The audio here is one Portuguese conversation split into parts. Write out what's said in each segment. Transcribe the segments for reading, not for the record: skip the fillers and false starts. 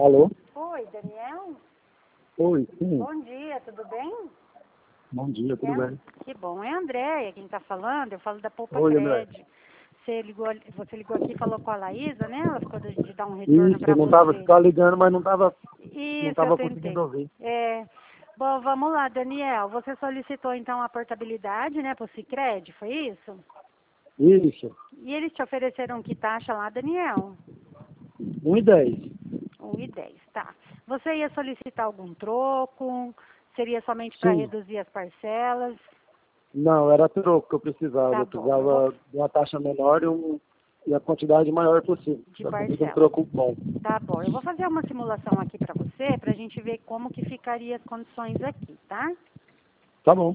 Alô? Oi, Daniel? Oi, sim. Bom dia, tudo bem? Bom dia, tudo bem? Que bom, é a Andréia quem está falando, eu falo da Poupa Oi, André. Cred. Você ligou aqui e falou com a Laísa, né? Ela ficou de dar um retorno Isso, para eu não tava, você. ligando, mas não Isso, eu tava tentei. conseguindo ouvir. Bom, vamos lá, Daniel. Você solicitou então a portabilidade, né, para o Sicredi, foi isso? Isso, E eles te ofereceram que taxa lá, Daniel? 1,10. 1,10, tá. Você ia solicitar algum troco? Seria somente para Sim. reduzir as parcelas? Não, era troco que eu precisava. Tá Eu bom, eu vou precisava de uma taxa menor e a quantidade maior possível. de Para conseguir um parcela. troco bom. Tá bom, eu vou fazer uma simulação aqui para você, para a gente ver como que ficaria as condições aqui, tá? Tá bom.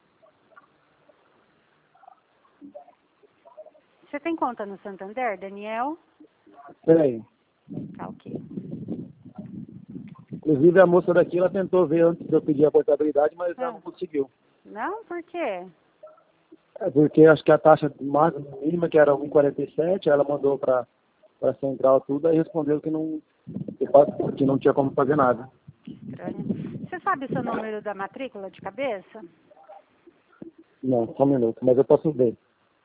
Você tem conta no Santander, Daniel? Peraí. Tá, ok. Inclusive, a moça daqui, ela tentou ver antes de eu pedir a portabilidade, mas ela Ah, não conseguiu. não? Por quê? É porque acho que a taxa mínima, que era 1,47, ela mandou para a central tudo, aí respondeu que não tinha como fazer nada. Estranho. Você sabe o seu número da matrícula de cabeça? Não, só um minuto, mas eu posso ver.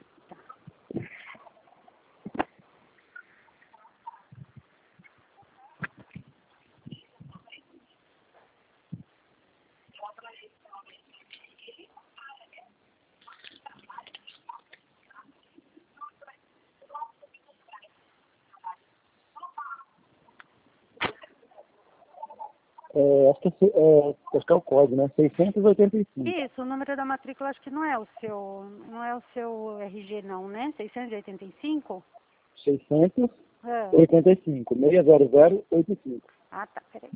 Acho que é o código, né? 685. Isso, o número da matrícula acho que não é o seu RG não, né? 685? 685, Ah, 60085. tá, peraí.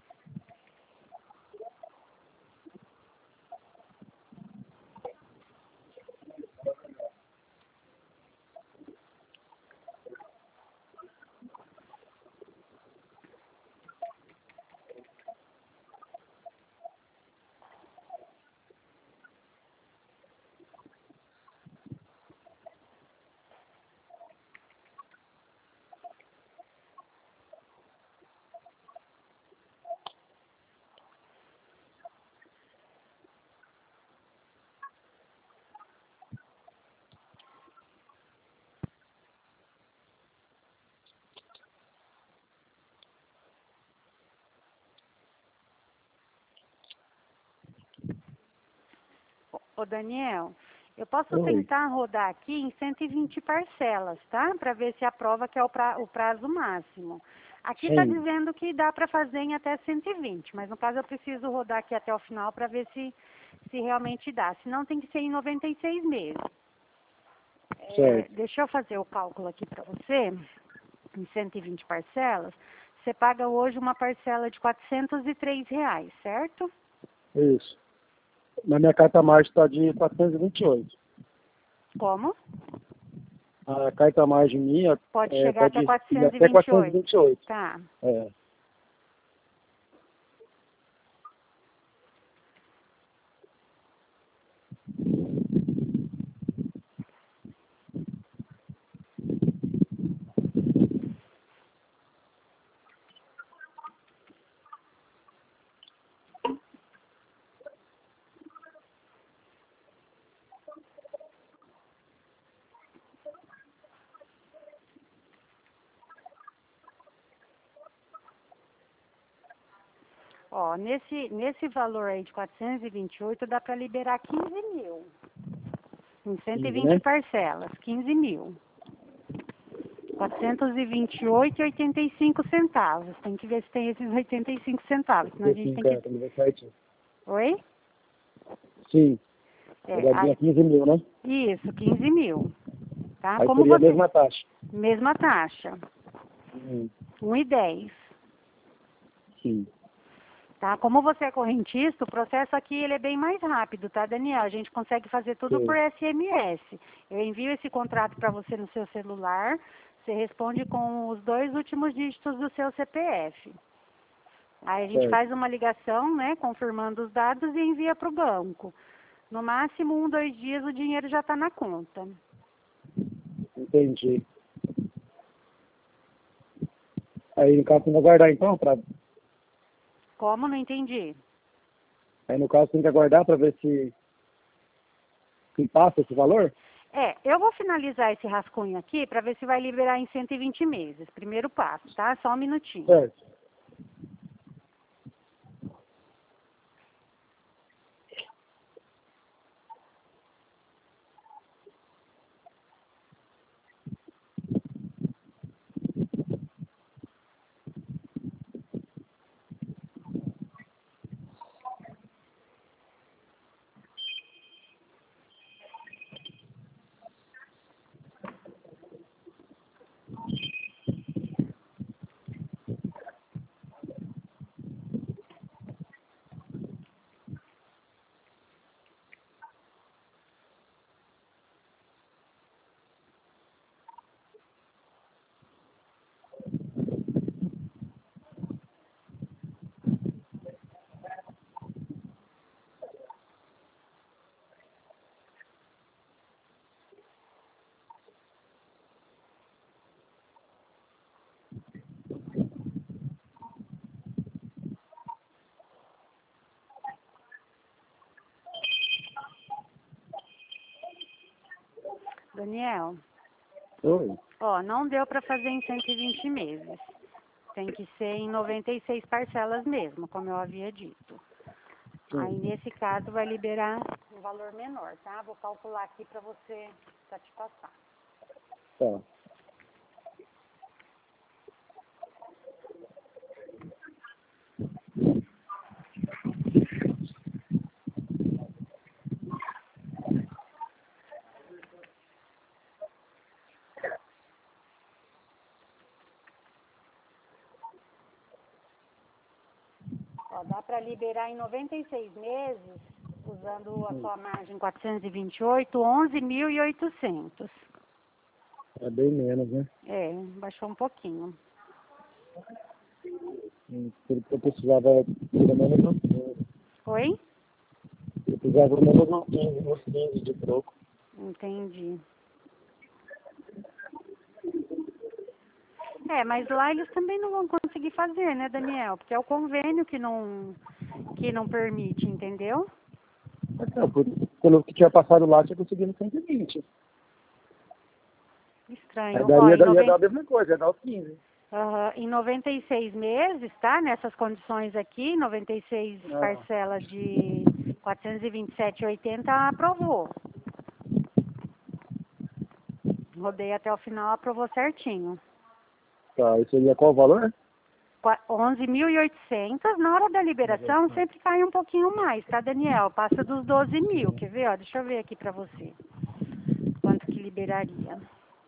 Ô, Daniel, eu posso Oi. tentar rodar aqui em 120 parcelas, tá? Para ver se aprova que é o prazo máximo. Aqui está Sim, dizendo que dá para fazer em até 120, mas no caso eu preciso rodar aqui até o final para ver se realmente dá. Senão tem que ser em 96 meses. certo. Deixa eu fazer o cálculo aqui para você, em 120 parcelas. Você paga hoje uma parcela de R$ 403, certo? Isso. Na minha carta margem está de 428. Como? A carta margem minha Pode chegar está até de até 428. 428. Tá. É. Ó, nesse valor aí de 428 dá para liberar 15 mil. Em 15, 120 né? parcelas, 15 mil. 428,85 centavos. Tem que ver se tem esses 85 centavos, senão a gente tem 35, que... tá me certinho. Oi? Sim, Aí, pegadinha 15 mil, né? isso, 15 mil. Tá? Aí Como seria a você... mesma taxa. Mesma taxa. Hum, 1,10. sim, Tá? Como você é correntista, o processo aqui ele é bem mais rápido, tá, Daniel? A gente consegue fazer tudo por sei, SMS. Eu envio esse contrato para você no seu celular, você responde com os 2 últimos dígitos do seu CPF. Aí a gente certo. faz uma ligação, né, confirmando os dados e envia para o banco. No máximo, 1, 2 dias o dinheiro já está na conta. Entendi. Aí no caso tem que aguardar então, Como? Não entendi. aí no caso tem que aguardar para ver se passa esse valor? Eu vou finalizar esse rascunho aqui para ver se vai liberar em 120 meses. Primeiro passo, tá? Só um minutinho. Certo. Daniel, Oi. não deu para fazer em 120 meses. Tem que ser em 96 parcelas mesmo, como eu havia dito. Sim. Aí, nesse caso, vai liberar um valor menor, tá? Vou calcular aqui para você, para te passar. Tá. Dá para liberar em 96 meses, usando a sua margem 428, 11.800. É bem menos, né? Baixou um pouquinho. Eu precisava pelo menos uns 15. Oi? Eu precisava pelo menos uns 15 de troco. Entendi. Mas lá eles também não vão conseguir fazer, né, Daniel? Porque é o convênio que não permite, entendeu? Não, pelo que tinha passado lá, tinha conseguido 120. Aí Estranho. ia dar a mesma coisa, ia dar os 15. Em 96 meses, tá? Nessas condições aqui, 96 parcelas de 427,80 aprovou. Rodei até o final, aprovou certinho. Tá, isso seria qual o valor? 11.800. Na hora da liberação sempre cai um pouquinho mais, tá, Daniel? Passa dos 12 mil. Quer ver? Deixa eu ver aqui pra você. Quanto que liberaria.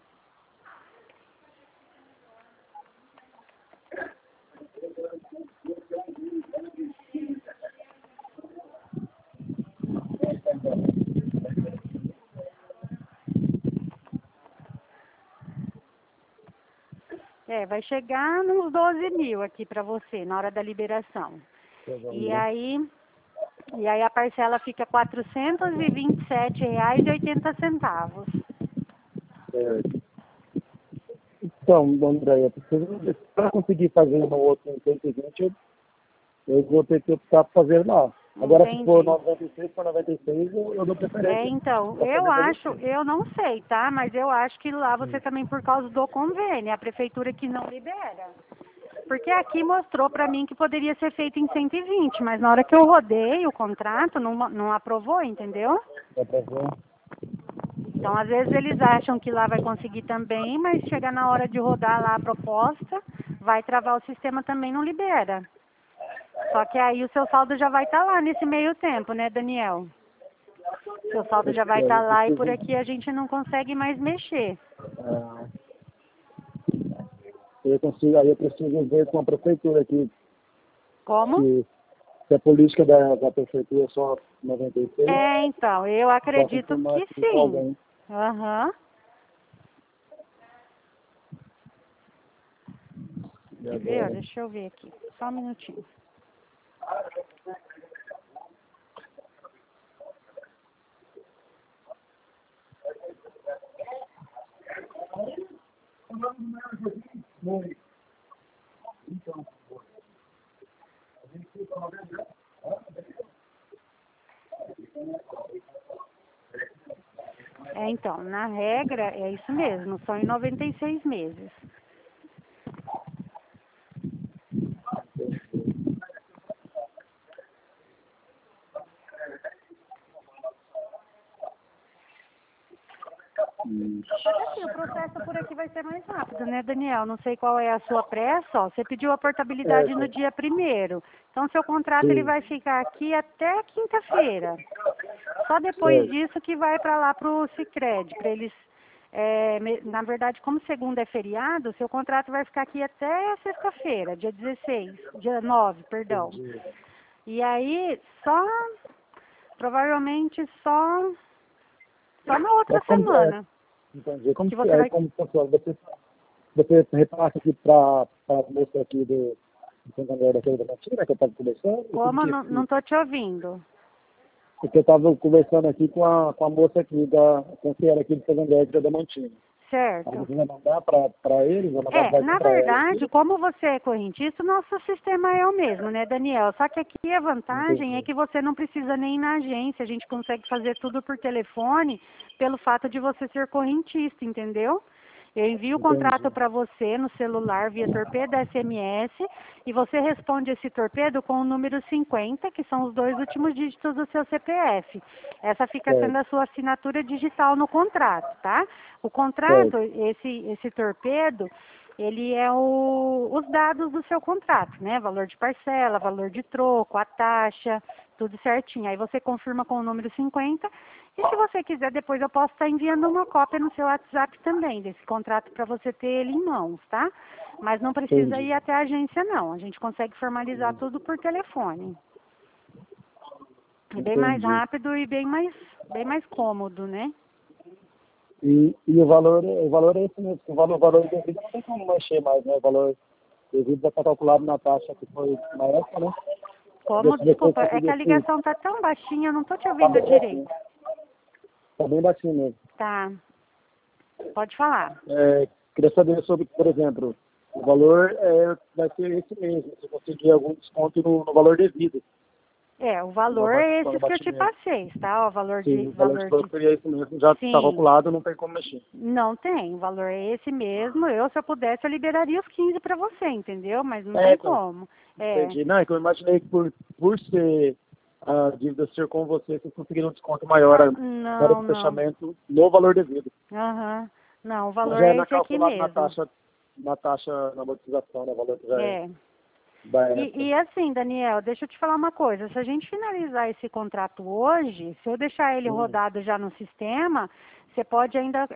Vai chegar nos 12 mil aqui pra você, na hora da liberação. E aí a parcela fica R$ 427,80. Certo. Então, Andréia, para conseguir fazer no outro em 120, eu vou ter que optar por fazer lá. Agora, Entendi. se for 96 por 96, eu dou preferência. Então, eu não sei, tá? Mas eu acho que lá você também, por causa do convênio, a prefeitura que não libera. Porque aqui mostrou pra mim que poderia ser feito em 120, mas na hora que eu rodei o contrato, não aprovou, entendeu? Dá pra ver? Então, às vezes eles acham que lá vai conseguir também, mas chega na hora de rodar lá a proposta, vai travar o sistema também, não libera. Só que aí o seu saldo já vai estar lá nesse meio tempo, né, Daniel? Seu saldo já vai estar lá e por aqui a gente não consegue mais mexer. Aí eu preciso ver com a prefeitura aqui. Como? Se a política da prefeitura é só 96. Então, eu acredito que sim. Aham. Quer ver? Deixa eu ver aqui. Só um minutinho. Então, na regra, é isso mesmo, são em 96 meses. Assim, o processo por aqui vai ser mais rápido, né, Daniel? Não sei qual é a sua pressa, ó. Você pediu a portabilidade no dia 1º. Então, seu contrato ele vai ficar aqui até quinta-feira. Só depois disso que vai para lá para o Sicredi, para eles... na verdade, como segunda é feriado, seu contrato vai ficar aqui até sexta-feira, dia 9, perdão. E aí, provavelmente só na outra semana. Entendi. Como que você vai... como funciona? Você repassa aqui para a moça aqui do Santander da Feira da Mantina, que eu estava conversando? Como? Não estou te ouvindo. Porque eu estava conversando aqui com a moça aqui, da conselheira aqui do Santander da Damantina. Certo. Aí você vai mandar para eles? Vai mandar Na verdade, como você é correntista, o nosso sistema é o mesmo, né, Daniel? Só que aqui a vantagem é que você não precisa nem ir na agência, a gente consegue fazer tudo por telefone, pelo fato de você ser correntista, entendeu? Eu envio o contrato para você no celular via torpedo SMS e você responde esse torpedo com o número 50, que são os 2 últimos dígitos do seu CPF. Essa fica sendo a sua assinatura digital no contrato, tá? O contrato, esse torpedo, ele é os dados do seu contrato, né? Valor de parcela, valor de troco, a taxa, tudo certinho. Aí você confirma com o número 50 e se você quiser, depois eu posso estar enviando uma cópia no seu WhatsApp também, desse contrato para você ter ele em mãos, tá? Mas não precisa ir até a agência, não. A gente consegue formalizar tudo por telefone. É bem mais rápido e bem mais cômodo, né? E o valor é esse mesmo. O valor devido não tem como mexer mais, né? O valor devido já está calculado na taxa que foi na época, né? Como? Desculpa, é que a ligação está tão baixinha, eu não estou te ouvindo direito. Está bem baixinho mesmo. Tá. Pode falar. Queria saber sobre, por exemplo, o valor vai ser esse mesmo, se conseguir algum desconto no valor devido. O valor é esse que eu te passei, tá? O valor Sim, o valor de seria esse mesmo, já está calculado, não tem como mexer. Não tem, o valor é esse mesmo. Se eu pudesse, eu liberaria os 15 para você, entendeu? Mas não tem como. Entendi. Não, é que eu imaginei que por ser a dívida ser com você, vocês conseguiram um desconto maior para o fechamento no valor devido. Não, o valor já é esse aqui mesmo. Na taxa, na amortização, né? O valor que já E assim, Daniel, deixa eu te falar uma coisa. Se a gente finalizar esse contrato hoje, se eu deixar ele rodado já no sistema, você pode ainda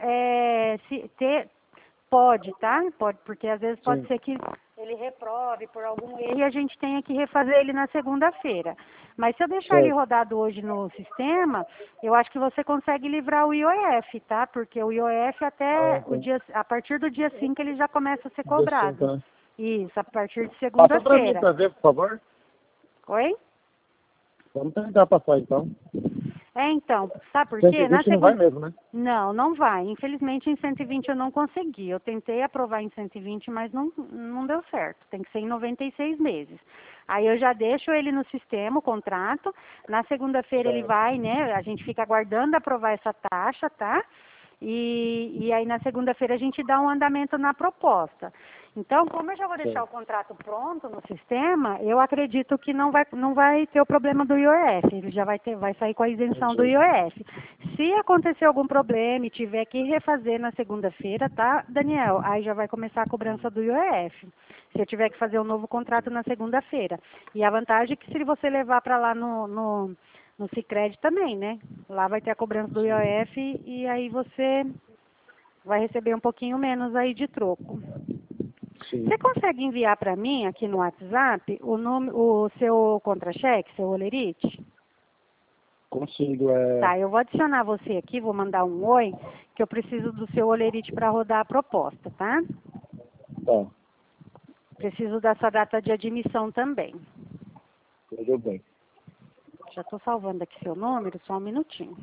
pode, tá? Pode, porque às vezes pode ser que ele reprove por algum erro e a gente tenha que refazer ele na segunda-feira. Mas se eu deixar ele rodado hoje no sistema, eu acho que você consegue livrar o IOF, tá? Porque o IOF a partir do dia 5 ele já começa a ser cobrado. Isso, a partir de segunda-feira. Passa para mim, para ver, por favor. Oi? Vamos tentar passar, então. Então, sabe por quê? Não vai mesmo, né? Não vai. Infelizmente, em 120 eu não consegui. Eu tentei aprovar em 120, mas não deu certo. Tem que ser em 96 meses. Aí eu já deixo ele no sistema, o contrato. Na segunda-feira ele vai, né? A gente fica aguardando aprovar essa taxa, tá? E aí na segunda-feira a gente dá um andamento na proposta. Então, como eu já vou deixar o contrato pronto no sistema, eu acredito que não vai ter o problema do IOF. Ele já vai sair com a isenção do IOF. Se acontecer algum problema e tiver que refazer na segunda-feira, tá, Daniel? Aí já vai começar a cobrança do IOF. Se eu tiver que fazer um novo contrato na segunda-feira. E a vantagem é que se você levar para lá no Sicredi também, né? Lá vai ter a cobrança do IOF e aí você vai receber um pouquinho menos aí de troco. Você consegue enviar para mim aqui no WhatsApp o seu contra-cheque, seu olerite? Consigo, Tá, eu vou adicionar você aqui, vou mandar um oi, que eu preciso do seu olerite para rodar a proposta, tá? Tá. Preciso da sua data de admissão também. Tudo bem. Já estou salvando aqui seu número, só um minutinho.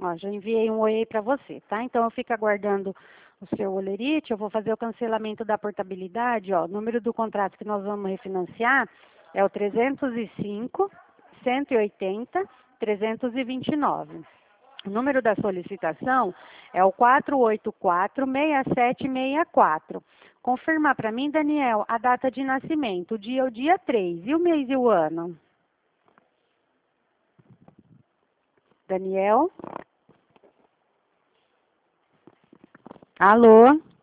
Ó, já enviei um oi para você, tá? Então, eu fico aguardando o seu olerite, eu vou fazer o cancelamento da portabilidade, ó. O número do contrato que nós vamos refinanciar é o 305, 180, 329. O número da solicitação é o 484-6764. Confirmar para mim, Daniel, a data de nascimento, o dia 3, e o mês e o ano? Daniel? Alô?